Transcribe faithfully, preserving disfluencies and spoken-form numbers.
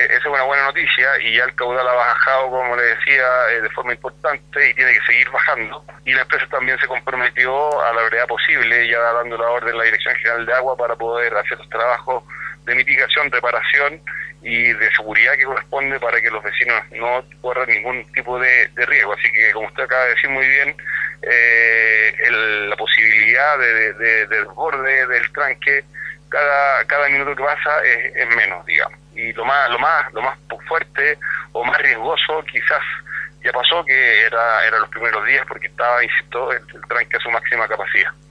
Entonces, esa es una buena noticia y ya el caudal ha bajado, como le decía, eh, de forma importante y tiene que seguir bajando. Y la empresa también se comprometió a la brevedad posible, ya dando la orden a la Dirección General de Agua para poder hacer los trabajos de mitigación, reparación y de seguridad que corresponde para que los vecinos no corran ningún tipo de, de riesgo. Así que, como usted acaba de decir muy bien, eh, el, la posibilidad de, de, de, de desborde del tranque cada cada minuto que pasa es, es menos, digamos. Y lo más lo más lo más fuerte o más riesgoso quizás ya pasó, que era era los primeros días, porque estaba, insisto, el, el tranque a su máxima capacidad.